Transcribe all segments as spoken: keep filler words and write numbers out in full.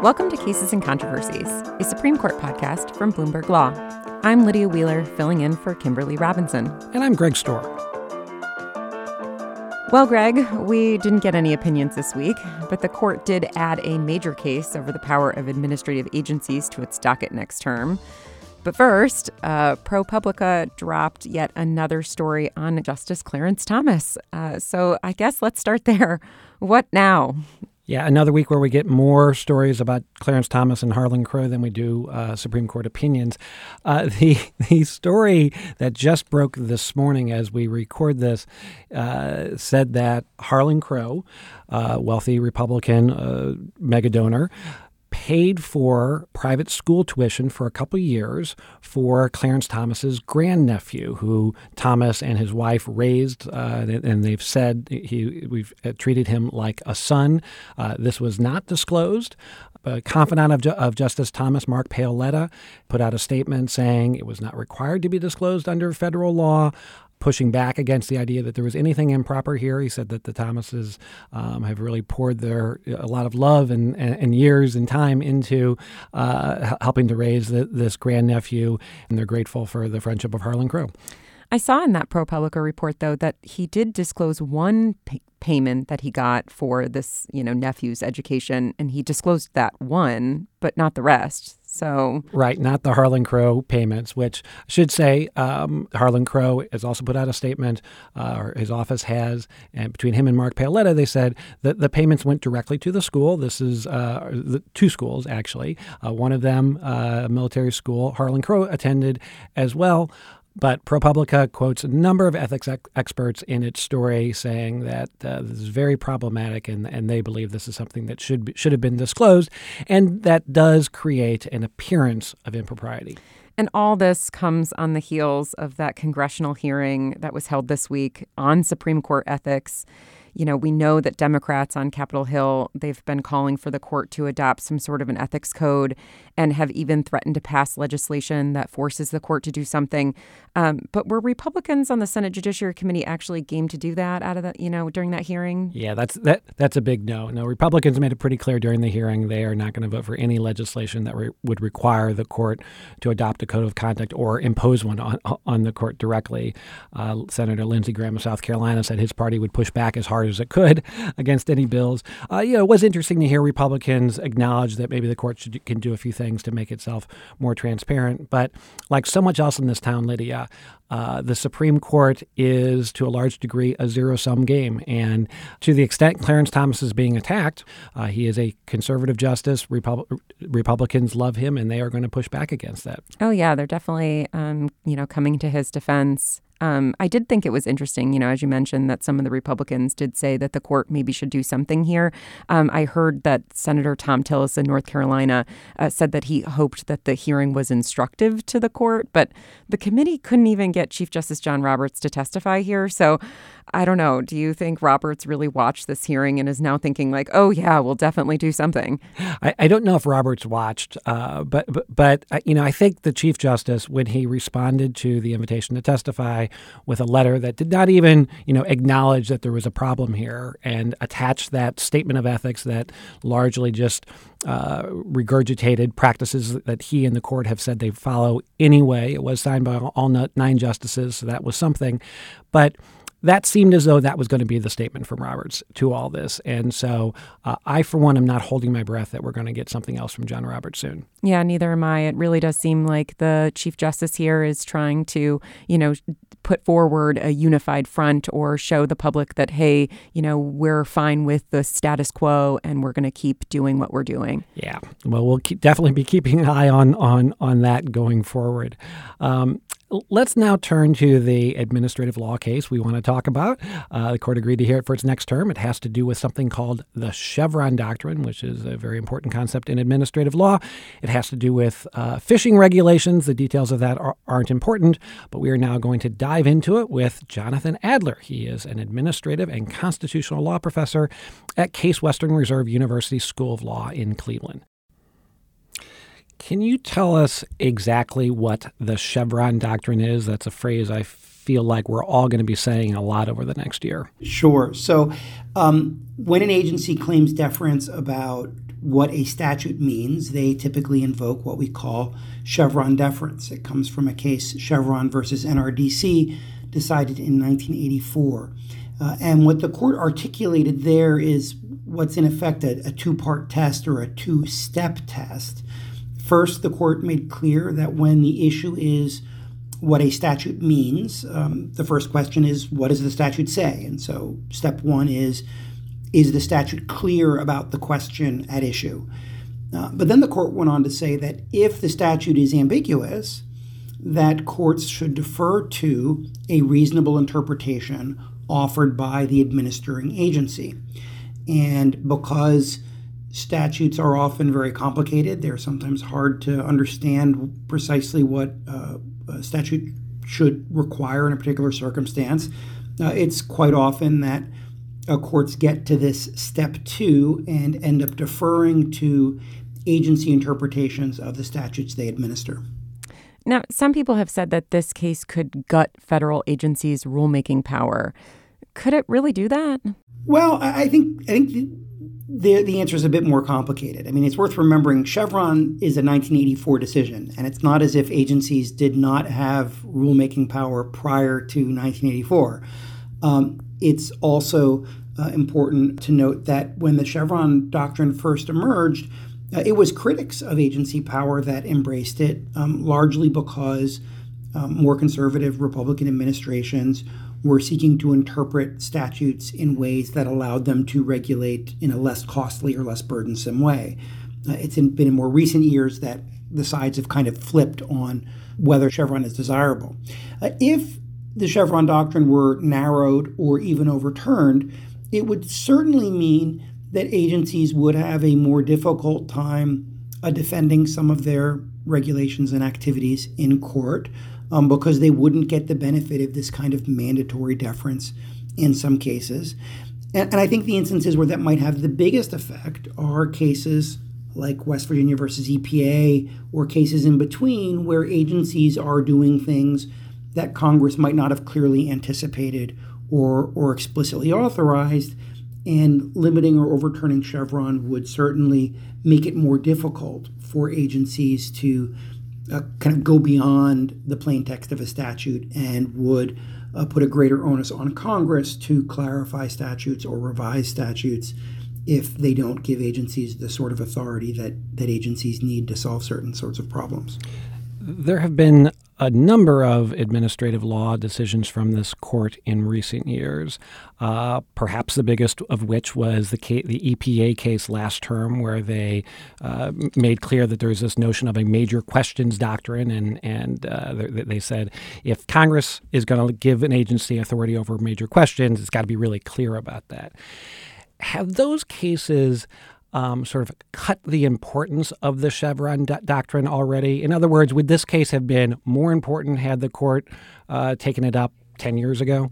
Welcome to Cases and Controversies, a Supreme Court podcast from Bloomberg Law. I'm Lydia Wheeler, filling in for Kimberly Robinson. And I'm Greg Storr. Well, Greg, we didn't get any opinions this week, but the court did add a major case over the power of administrative agencies to its docket next term. But first, uh, ProPublica dropped yet another story on Justice Clarence Thomas. Uh, so I guess let's start there. What now? Yeah, another week where we get more stories about Clarence Thomas and Harlan Crow than we do uh, Supreme Court opinions. Uh, the the story that just broke this morning as we record this uh, said that Harlan Crow, uh, wealthy Republican uh, mega donor, paid for private school tuition for a couple of years for Clarence Thomas's grandnephew, who Thomas and his wife raised, uh, and they've said he we've treated him like a son. Uh, this was not disclosed. A confidant of, Ju- of Justice Thomas, Mark Paoletta, put out a statement saying it was not required to be disclosed under federal law, pushing back against the idea that there was anything improper here. He said that the Thomases um, have really poured their a lot of love and, and, and years and time into uh, helping to raise the, this grandnephew, and they're grateful for the friendship of Harlan Crow. I saw in that ProPublica report, though, that he did disclose one pay- payment that he got for this, you know, nephew's education, and he disclosed that one, but not the rest. So right, not the Harlan Crow payments, which I should say um, Harlan Crow has also put out a statement, uh, or his office has, and between him and Mark Paoletta, they said that the payments went directly to the school. This is uh, the two schools, actually. Uh, one of them, uh, a military school, Harlan Crow attended as well. But ProPublica quotes a number of ethics ex- experts in its story saying that uh, this is very problematic, and, and they believe this is something that should be, should have been disclosed, and that does create an appearance of impropriety. And all this comes on the heels of that congressional hearing that was held this week on Supreme Court ethics. You know, we know that Democrats on Capitol Hill, they've been calling for the court to adopt some sort of an ethics code and have even threatened to pass legislation that forces the court to do something. Um, but were Republicans on the Senate Judiciary Committee actually game to do that out of the, you know, during that hearing? Yeah, that's that. That's a big no. No, Republicans made it pretty clear during the hearing they are not going to vote for any legislation that re- would require the court to adopt a code of conduct or impose one on on the court directly. Uh, Senator Lindsey Graham of South Carolina said his party would push back as hard as it could against any bills. Uh, you know, it was interesting to hear Republicans acknowledge that maybe the court should, can do a few things to make itself more transparent. But like so much else in this town, Lydia, uh, the Supreme Court is to a large degree a zero-sum game. And to the extent Clarence Thomas is being attacked, uh, he is a conservative justice. Repub- Republicans love him, and they are going to push back against that. Oh, yeah, they're definitely, um, you know, coming to his defense. Um, I did think it was interesting, you know, as you mentioned, that some of the Republicans did say that the court maybe should do something here. Um, I heard that Senator Thom Tillis in North Carolina uh, said that he hoped that the hearing was instructive to the court, but the committee couldn't even get Chief Justice John Roberts to testify here. So I don't know. Do you think Roberts really watched this hearing and is now thinking like, oh, yeah, we'll definitely do something? I, I don't know if Roberts watched, uh, but, but, but uh, you know, I think the Chief Justice, when he responded to the invitation to testify with a letter that did not even, you know, acknowledge that there was a problem here and attached that statement of ethics that largely just uh, regurgitated practices that he and the court have said they follow anyway. It was signed by all nine justices, so that was something. But that seemed as though that was going to be the statement from Roberts to all this. And so uh, I, for one, am not holding my breath that we're going to get something else from John Roberts soon. Yeah, neither am I. It really does seem like the Chief Justice here is trying to, you know, put forward a unified front or show the public that, hey, you know, we're fine with the status quo and we're going to keep doing what we're doing. Yeah, well, we'll keep, definitely be keeping an eye on on on that going forward. Um, Let's now turn to the administrative law case we want to talk about. Uh, the court agreed to hear it for its next term. It has to do with something called the Chevron Doctrine, which is a very important concept in administrative law. It has to do with uh, fishing regulations. The details of that are, aren't important, but we are now going to dive into it with Jonathan Adler. He is an administrative and constitutional law professor at Case Western Reserve University School of Law in Cleveland. Can you tell us exactly what the Chevron Doctrine is? That's a phrase I feel like we're all going to be saying a lot over the next year. Sure. So um, when an agency claims deference about what a statute means, they typically invoke what we call Chevron deference. It comes from a case, Chevron versus N R D C, decided in nineteen eighty-four. Uh, and what the court articulated there is what's in effect a, a two-part test or a two-step test. First, the court made clear that when the issue is what a statute means, um, the first question is, what does the statute say? And so step one is, is the statute clear about the question at issue? Uh, but then the court went on to say that if the statute is ambiguous, that courts should defer to a reasonable interpretation offered by the administering agency. And because statutes are often very complicated, they're sometimes hard to understand precisely what uh, a statute should require in a particular circumstance. Uh, it's quite often that uh, courts get to this step two and end up deferring to agency interpretations of the statutes they administer. Now, some people have said that this case could gut federal agencies' rulemaking power. Could it really do that? Well, I think I think the, the, the answer is a bit more complicated. I mean, it's worth remembering Chevron is a nineteen eighty-four decision, and it's not as if agencies did not have rulemaking power prior to nineteen eighty-four. Um, it's also uh, important to note that when the Chevron doctrine first emerged, Uh, it was critics of agency power that embraced it, um, largely because um, more conservative Republican administrations were seeking to interpret statutes in ways that allowed them to regulate in a less costly or less burdensome way. Uh, it's in, been in more recent years that the sides have kind of flipped on whether Chevron is desirable. Uh, if the Chevron doctrine were narrowed or even overturned, it would certainly mean that agencies would have a more difficult time uh, defending some of their regulations and activities in court um, because they wouldn't get the benefit of this kind of mandatory deference in some cases. And, and I think the instances where that might have the biggest effect are cases like West Virginia versus E P A or cases in between where agencies are doing things that Congress might not have clearly anticipated or, or explicitly authorized. And limiting or overturning Chevron would certainly make it more difficult for agencies to uh, kind of go beyond the plain text of a statute and would uh, put a greater onus on Congress to clarify statutes or revise statutes if they don't give agencies the sort of authority that, that agencies need to solve certain sorts of problems. There have been a number of administrative law decisions from this court in recent years, uh, perhaps the biggest of which was the, ca- the E P A case last term, where they uh, made clear that there's this notion of a major questions doctrine, and, and uh, they, they said if Congress is going to give an agency authority over major questions, it's got to be really clear about that. Have those cases Um, sort of cut the importance of the Chevron do- doctrine already? In other words, would this case have been more important had the court uh, taken it up ten years ago?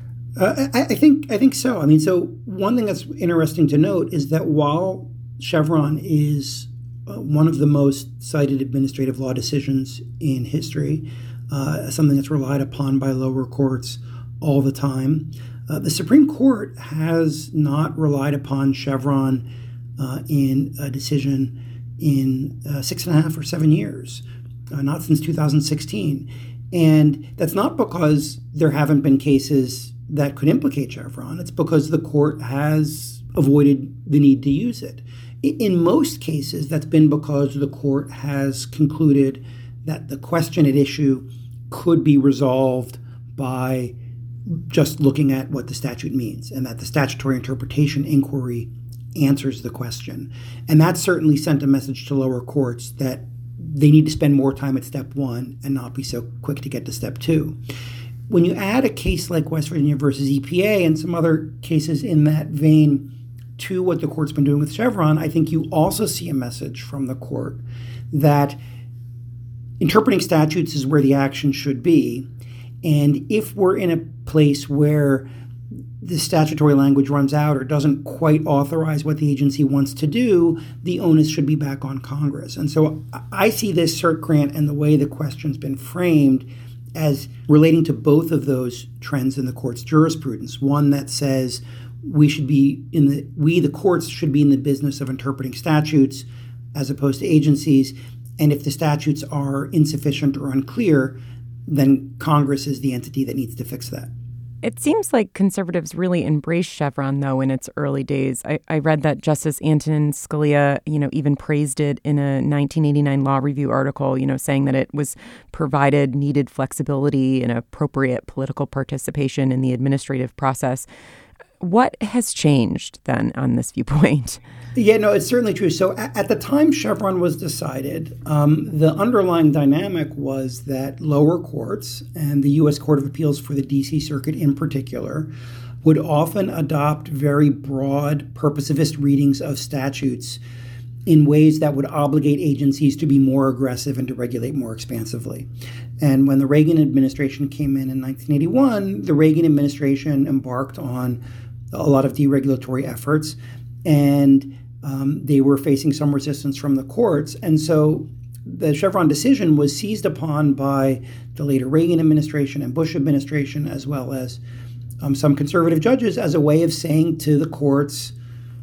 Uh, I, I think I think so. I mean, so one thing that's interesting to note is that while Chevron is uh, one of the most cited administrative law decisions in history, uh, something that's relied upon by lower courts all the time, uh, the Supreme Court has not relied upon Chevron Uh, in a decision in uh, six and a half or seven years, uh, not since two thousand sixteen. And that's not because there haven't been cases that could implicate Chevron. It's because the court has avoided the need to use it. In most cases, that's been because the court has concluded that the question at issue could be resolved by just looking at what the statute means, and that the statutory interpretation inquiry answers the question. And that certainly sent a message to lower courts that they need to spend more time at step one and not be so quick to get to step two. When you add a case like West Virginia versus E P A and some other cases in that vein to what the court's been doing with Chevron, I think you also see a message from the court that interpreting statutes is where the action should be. And if we're in a place where the statutory language runs out or doesn't quite authorize what the agency wants to do, the onus should be back on Congress. And so I see this cert grant and the way the question's been framed as relating to both of those trends in the court's jurisprudence. One that says we should be in the we the courts should be in the business of interpreting statutes as opposed to agencies. And if the statutes are insufficient or unclear, then Congress is the entity that needs to fix that. It seems like conservatives really embraced Chevron, though, in its early days. I, I read that Justice Antonin Scalia, you know, even praised it in a nineteen eighty-nine Law Review article, you know, saying that it was provided needed flexibility and appropriate political participation in the administrative process. What has changed then on this viewpoint? Yeah, no, it's certainly true. So at, at the time Chevron was decided, um, the underlying dynamic was that lower courts and the U S Court of Appeals for the D C Circuit in particular would often adopt very broad purposivist readings of statutes in ways that would obligate agencies to be more aggressive and to regulate more expansively. And when the Reagan administration came in in nineteen eighty-one, the Reagan administration embarked on a lot of deregulatory efforts, and um, they were facing some resistance from the courts. And so the Chevron decision was seized upon by the later Reagan administration and Bush administration, as well as um, some conservative judges, as a way of saying to the courts,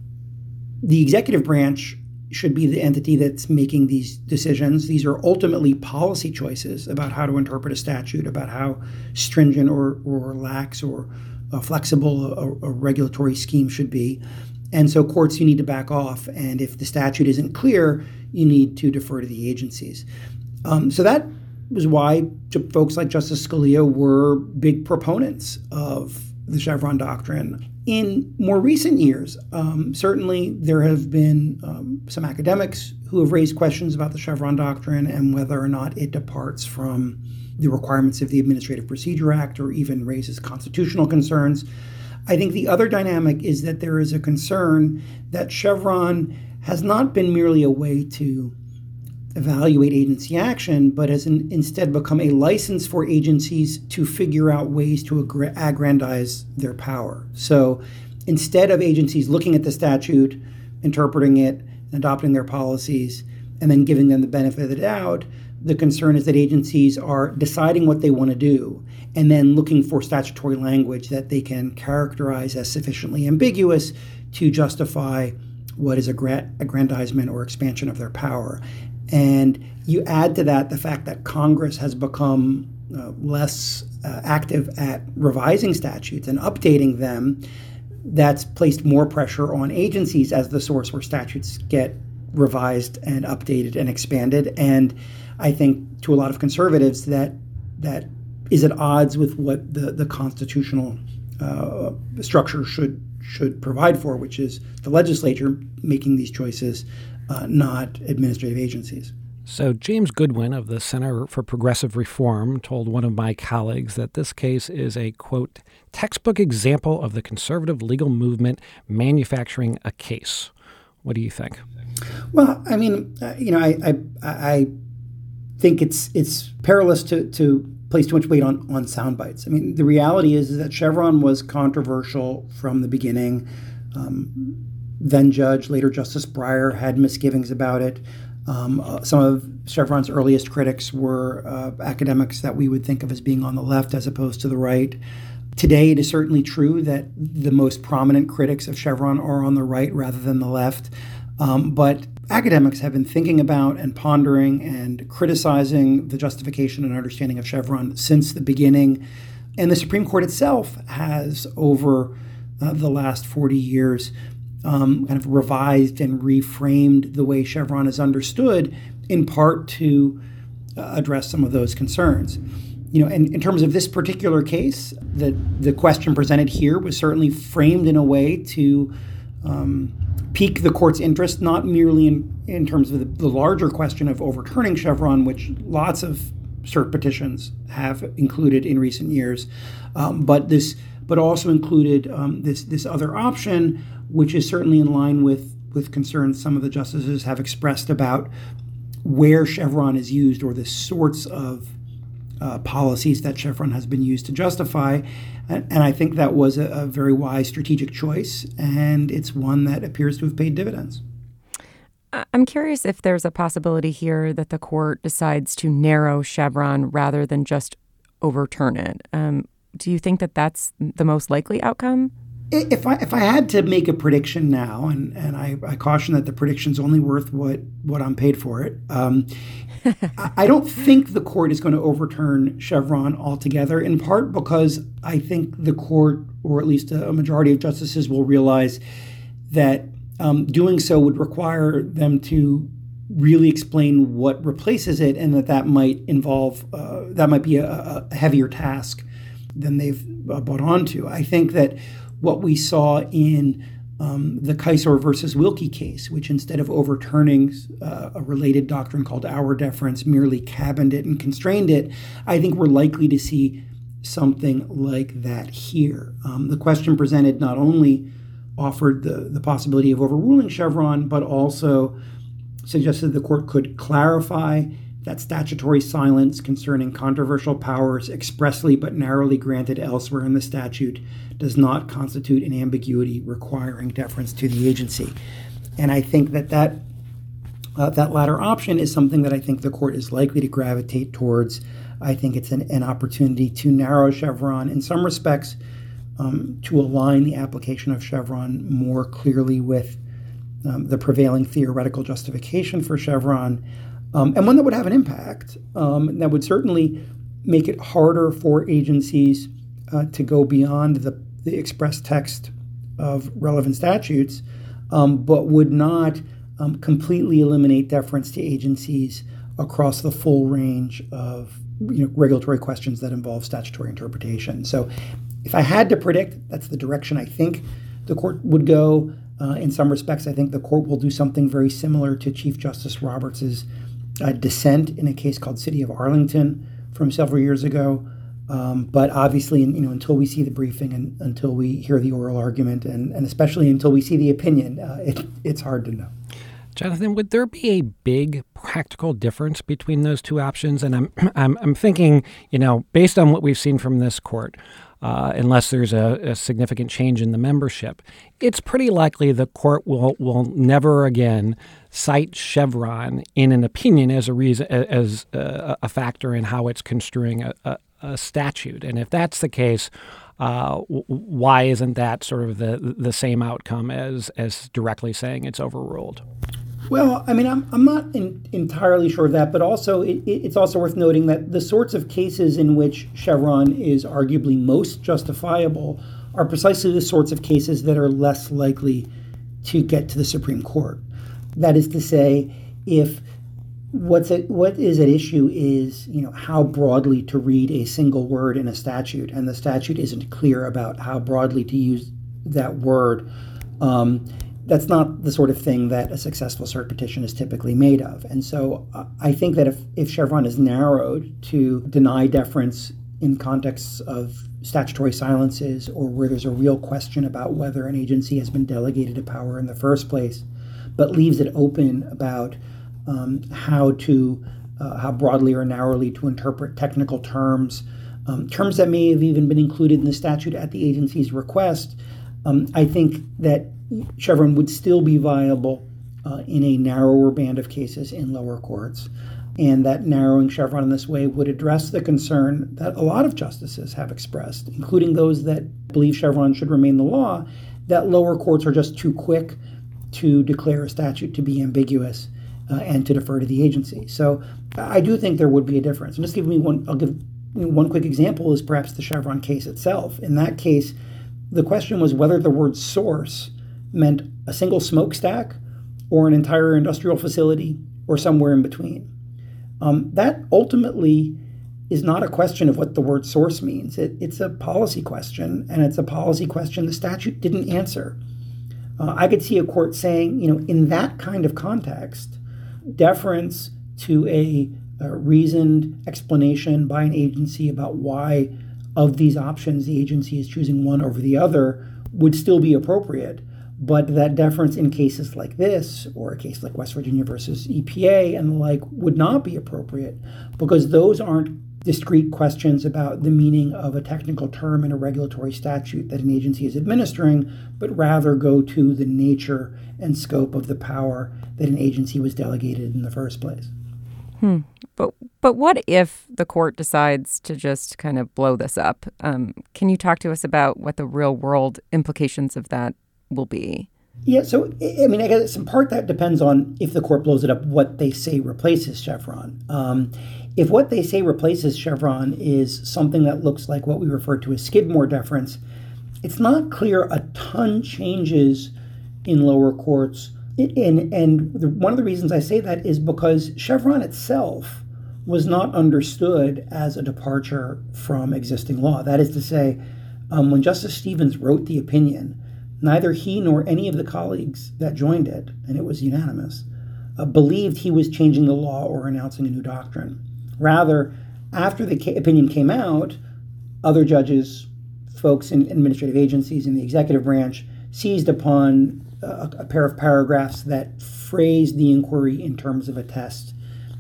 the executive branch should be the entity that's making these decisions. These are ultimately policy choices about how to interpret a statute, about how stringent or, or lax or uh, flexible a, a regulatory scheme should be. And so courts, you need to back off. And if the statute isn't clear, you need to defer to the agencies. Um, so that was why folks like Justice Scalia were big proponents of the Chevron doctrine. In more recent years, um, certainly there have been um, some academics who have raised questions about the Chevron doctrine and whether or not it departs from the requirements of the Administrative Procedure Act or even raises constitutional concerns. I think the other dynamic is that there is a concern that Chevron has not been merely a way to evaluate agency action, but has in, instead become a license for agencies to figure out ways to aggr- aggrandize their power. So instead of agencies looking at the statute, interpreting it, adopting their policies, and then giving them the benefit of the doubt, the concern is that agencies are deciding what they want to do and then looking for statutory language that they can characterize as sufficiently ambiguous to justify what is aggra- aggrandizement or expansion of their power. And you add to that the fact that Congress has become uh, less uh, active at revising statutes and updating them. That's placed more pressure on agencies as the source where statutes get revised and updated and expanded. And I think to a lot of conservatives that that is at odds with what the, the constitutional uh, structure should should provide for, which is the legislature making these choices, uh, not administrative agencies. So James Goodwin of the Center for Progressive Reform told one of my colleagues that this case is a, quote, textbook example of the conservative legal movement manufacturing a case. What do you think? Well, I mean, uh, you know, I, I I think it's it's perilous to to place too much weight on on sound bites. I mean, the reality is, is that Chevron was controversial from the beginning. Um, then Judge, later Justice Breyer, had misgivings about it. Um, uh, some of Chevron's earliest critics were uh, academics that we would think of as being on the left as opposed to the right. Today, it is certainly true that the most prominent critics of Chevron are on the right rather than the left. Um, but academics have been thinking about and pondering and criticizing the justification and understanding of Chevron since the beginning. And the Supreme Court itself has, over uh, the last forty years, um, kind of revised and reframed the way Chevron is understood, in part to uh, address some of those concerns. You know, and in terms of this particular case, the, the question presented here was certainly framed in a way to um, pique the court's interest, not merely in, in terms of the, the larger question of overturning Chevron, which lots of cert petitions have included in recent years, um, but this, but also included um, this this other option, which is certainly in line with with concerns some of the justices have expressed about where Chevron is used or the sorts of uh, policies that Chevron has been used to justify. And, and I think that was a, a very wise strategic choice, and it's one that appears to have paid dividends. I'm curious if there's a possibility here that the court decides to narrow Chevron rather than just overturn it. Um, do you think that that's the most likely outcome? If I if I had to make a prediction now, and, and I, I caution that the prediction's only worth what, what I'm paid for it, um, I, I don't think the court is going to overturn Chevron altogether, in part because I think the court, or at least a, a majority of justices, will realize that um, doing so would require them to really explain what replaces it, and that that might involve, uh, that might be a, a heavier task than they've uh, bought onto. I think that what we saw in um, the Kisor versus Wilkie case, which instead of overturning uh, a related doctrine called Auer deference, merely cabined it and constrained it, I think we're likely to see something like that here. Um, the question presented not only offered the, the possibility of overruling Chevron, but also suggested the court could clarify that statutory silence concerning controversial powers expressly but narrowly granted elsewhere in the statute does not constitute an ambiguity requiring deference to the agency. And I think that that, uh, that latter option is something that I think the court is likely to gravitate towards. I think it's an, an opportunity to narrow Chevron in some respects, um, to align the application of Chevron more clearly with um, the prevailing theoretical justification for Chevron, Um, and one that would have an impact, um, that would certainly make it harder for agencies uh, to go beyond the, the express text of relevant statutes, um, but would not um, completely eliminate deference to agencies across the full range of you know, regulatory questions that involve statutory interpretation. So if I had to predict, that's the direction I think the court would go. Uh, in some respects, I think the court will do something very similar to Chief Justice Roberts's Uh, dissent in a case called City of Arlington from several years ago. Um, but obviously, you know, until we see the briefing and until we hear the oral argument, and, and especially until we see the opinion, uh, it, it's hard to know. Jonathan, would there be a big practical difference between those two options? And I'm I'm, I'm thinking, you know, based on what we've seen from this court, uh, unless there's a, a significant change in the membership, it's pretty likely the court will will never again cite Chevron in an opinion as a reason as a, a factor in how it's construing a, a, a statute. And if that's the case, uh, why isn't that sort of the the same outcome as as directly saying it's overruled? Well, I mean, I'm I'm not in, entirely sure of that, but also it, it's also worth noting that the sorts of cases in which Chevron is arguably most justifiable are precisely the sorts of cases that are less likely to get to the Supreme Court. That is to say, if what's at, what is at issue is, you know, how broadly to read a single word in a statute, and the statute isn't clear about how broadly to use that word, um, that's not the sort of thing that a successful cert petition is typically made of. And so uh, I think that if, if Chevron is narrowed to deny deference in contexts of statutory silences or where there's a real question about whether an agency has been delegated a power in the first place, but leaves it open about um, how to, uh, how broadly or narrowly to interpret technical terms, um, terms that may have even been included in the statute at the agency's request, um, I think that Chevron would still be viable uh, in a narrower band of cases in lower courts. And that narrowing Chevron in this way would address the concern that a lot of justices have expressed, including those that believe Chevron should remain the law, that lower courts are just too quick to declare a statute to be ambiguous uh, and to defer to the agency. So I do think there would be a difference. And just give me one, I'll give you know, one quick example is perhaps the Chevron case itself. In that case, the question was whether the word source meant a single smokestack or an entire industrial facility or somewhere in between. Um, that ultimately is not a question of what the word source means. It, it's a policy question, and it's a policy question the statute didn't answer. Uh, I could see a court saying, you know, in that kind of context, deference to a, a reasoned explanation by an agency about why of these options the agency is choosing one over the other would still be appropriate. But that deference in cases like this, or a case like West Virginia versus E P A and the like, would not be appropriate because those aren't discrete questions about the meaning of a technical term in a regulatory statute that an agency is administering, but rather go to the nature and scope of the power that an agency was delegated in the first place. Hmm. But but what if the court decides to just kind of blow this up? Um, can you talk to us about what the real world implications of that will be? Yeah, so, I mean, I guess in part that depends on if the court blows it up, what they say replaces Chevron. Um, if what they say replaces Chevron is something that looks like what we refer to as Skidmore deference, it's not clear a ton changes in lower courts. And, and the, one of the reasons I say that is because Chevron itself was not understood as a departure from existing law. That is to say, um, when Justice Stevens wrote the opinion, neither he nor any of the colleagues that joined it, and it was unanimous, uh, believed he was changing the law or announcing a new doctrine. Rather, after the ca- opinion came out, other judges, folks in administrative agencies in the executive branch, seized upon a, a pair of paragraphs that phrased the inquiry in terms of a test,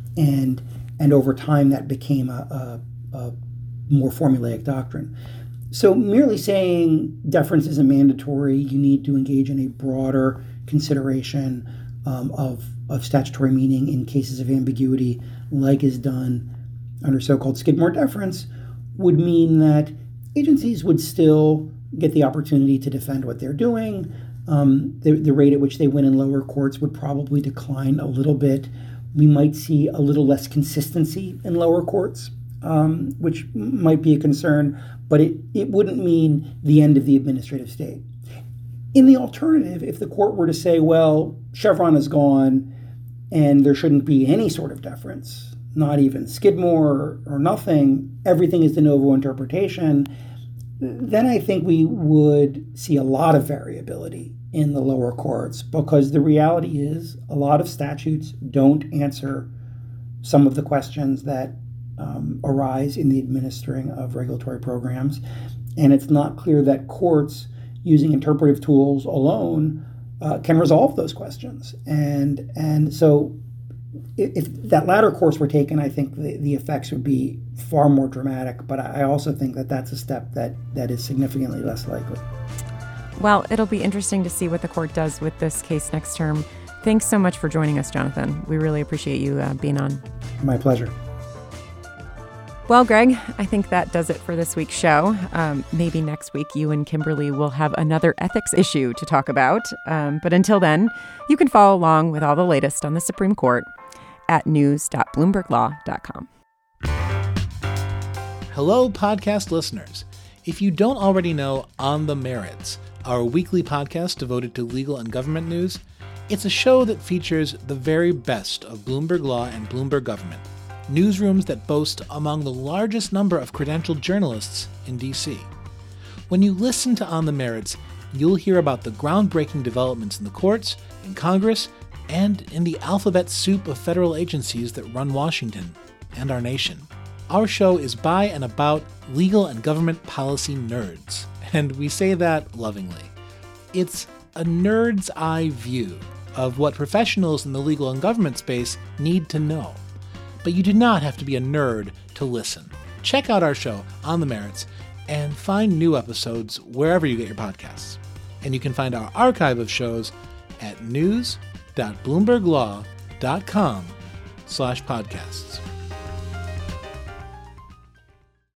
and and over time that became a, a, a more formulaic doctrine. So merely saying deference isn't mandatory, you need to engage in a broader consideration um, of, of statutory meaning in cases of ambiguity, like is done under so-called Skidmore deference, would mean that agencies would still get the opportunity to defend what they're doing. Um, the, the rate at which they win in lower courts would probably decline a little bit. We might see a little less consistency in lower courts, um, which might be a concern, but it, it wouldn't mean the end of the administrative state. In the alternative, if the court were to say, well, Chevron is gone and there shouldn't be any sort of deference, not even Skidmore or, or nothing, everything is de novo interpretation, then I think we would see a lot of variability in the lower courts, because the reality is a lot of statutes don't answer some of the questions that um, arise in the administering of regulatory programs. And it's not clear that courts using interpretive tools alone uh, can resolve those questions. And, and so if that latter course were taken, I think the, the effects would be far more dramatic. But I also think that that's a step that, that is significantly less likely. Well, it'll be interesting to see what the court does with this case next term. Thanks so much for joining us, Jonathan. We really appreciate you uh, being on. My pleasure. Well, Greg, I think that does it for this week's show. Um, maybe next week you and Kimberly will have another ethics issue to talk about. Um, but until then, you can follow along with all the latest on the Supreme Court at news dot bloomberg law dot com. Hello, podcast listeners. If you don't already know On the Merits, our weekly podcast devoted to legal and government news, it's a show that features the very best of Bloomberg Law and Bloomberg Government, newsrooms that boast among the largest number of credentialed journalists in D C. When you listen to On the Merits, you'll hear about the groundbreaking developments in the courts, in Congress, and in the alphabet soup of federal agencies that run Washington and our nation. Our show is by and about legal and government policy nerds, and we say that lovingly. It's a nerd's eye view of what professionals in the legal and government space need to know. But you do not have to be a nerd to listen. Check out our show, On the Merits, and find new episodes wherever you get your podcasts. And you can find our archive of shows at news dot bloomberg law dot com slash podcasts.